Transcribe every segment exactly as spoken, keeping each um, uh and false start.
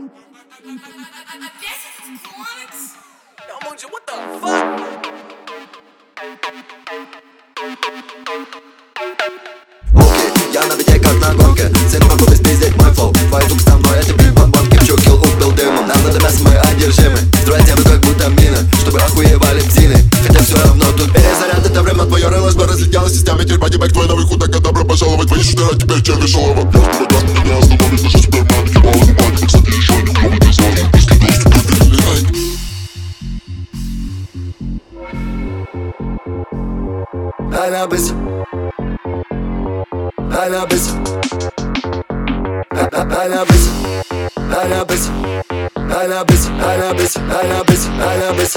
Yo, Munja, what the fuck? Окей, я на бите как на гонке. Всех могу беспиздить мой флоу. Твой звук со мной, это бим бам бам. Кипчу, килл, убил дымом. Нам надо мясо, мы одержимы. Строить землю как будто мины, чтобы охуевали птины. Хотя все равно тут перезаряд, это время. Твое рыло бы разлетелось системами. Теперь поднимай твой новый худ, так добро пожаловать. Твои шутера, теперь черный шалова. Я скоро даст меня остановить, даже супермен. Ебало ебать, кстати, еще не клёвый дизайн. Если доступ, проверяй. Алябыс, алябыс, алябыс, алябыс, алябыс, алябыс, алябыс, алябыс,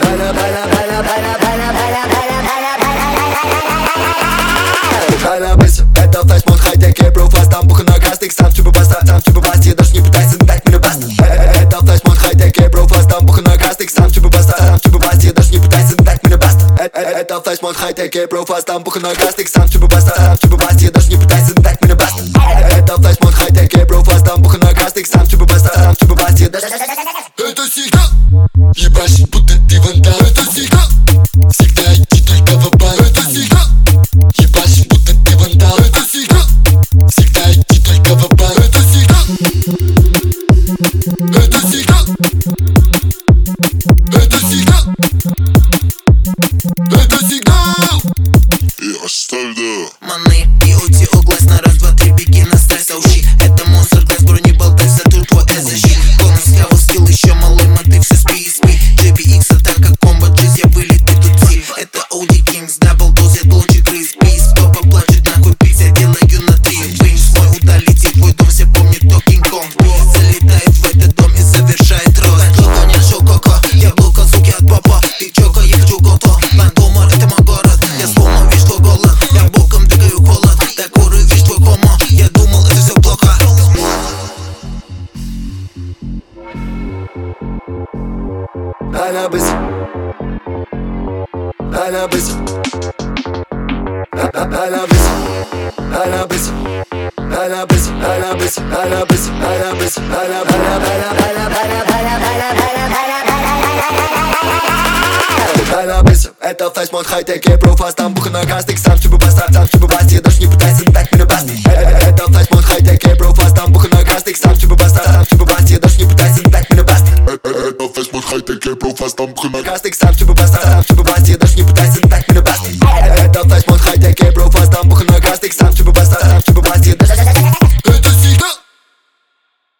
алябыс. Это флешмод, хай-тек, я профаст. Там пуха на кастик, сам чубы баста. Сам чубы басти, даже не пытайся дать мне баста. Это флешмод, хай-тек, я профаст. Там пуха на кастик, сам чубы баста. Сам чубы басти, даже не пытайся дать мне баста. Это флешмод, хай-тек, я профаст. Там пуха на кастик, сам чубы баста. Сам чубы басти, даже не пытайся дать мне баста. Это флешмод, хай-тек, я профаст. Там пуха на кастик, сам чубы баста. Сам чубы басти, даже... Это сигнал, ебашь, будто ты вандал. Это сигнал, всегда идти только в бан. Это сигнал, ебашь, будто ты вандал. Это сигнал, всегда идти только в бан. Это сигнал, это сигнал, это сигнал, это сигнал. И оставь, да. Маны, пьюти, углась на раз, два, три, беги на стресс, ауши. Это монстр, глаз, бро, не болтайся, тут твой защит. Бонус, кава, скилл, еще малой, моты, все спи и спи. джей би икс, атака, комбо, джиз, я вылет, ты тут си. Это Оуди Кингс, дабл доз, я лучше крыс, пис. Папа плачет, нахуй пиз, я делаю на три. Фейм свой удалите, твой дом, все помнят, то Кинг-Конг. Залетает в этот дом и завершает рост. Чоко, не шококо, яблоко, суки от папа. Ты чоко, я хочу гото. Ландомар, это мой город. Я сломал, видишь твой голод. Я боком двигаю холод. Так куры, видишь твой хомо. Я думал, это все плохо. Алябыс, алябыс, алябыс, алябыс, алябыс, алябыс, алябыс, алябыс, алябыс. Это флешмод, хай-тек, я профаст. Там пуха на кастик, сам чубы баста. Сам чубы басти, даже не пытайся дать мне баста. Это флешмод, хай-тек, я профаст. Там пуха на кастик, сам чубы баста. Сам чубы басти, даже не пытайся дать мне баста. Это флешмод, хай-тек, я профаст. Там пуха на кастик, сам чубы баста.